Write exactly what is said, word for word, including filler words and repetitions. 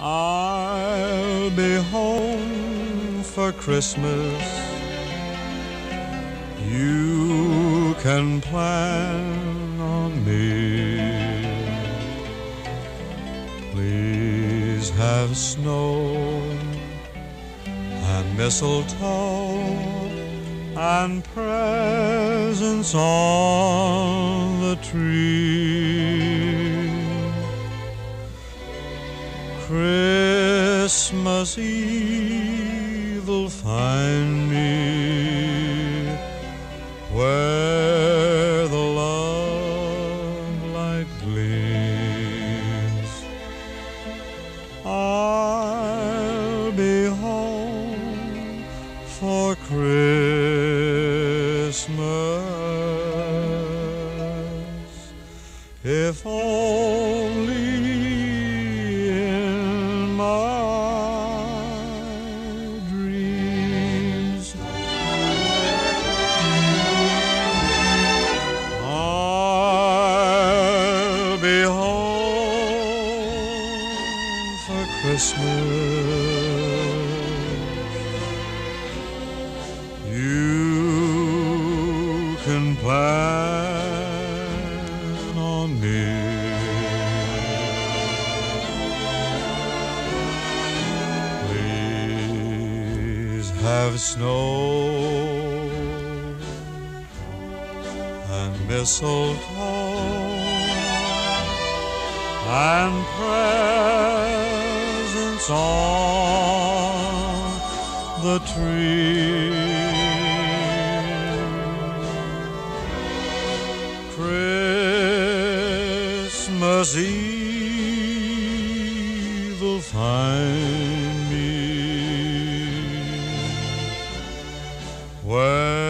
I'll be home for Christmas. You can plan on me. Please have snow and mistletoe and presents on the tree. Christmas Eve will find me where the love light gleams. I'll be home for Christmas, if only in my dreams. I'll be home for Christmas. You can plan on me. Please have snow and mistletoe and presents on the tree. Christmas Eve will find me where